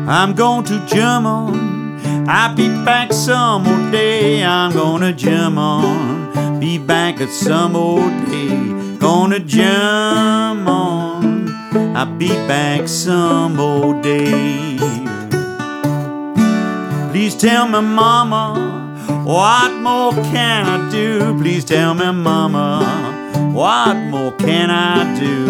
I'm going to jam on. I'll be back some old day. I'm gonna jam on. Be back at some old day. Gonna jam on. I'll be back some old day. Please tell me, mama, what more can I do? Please tell me, mama, what more can I do?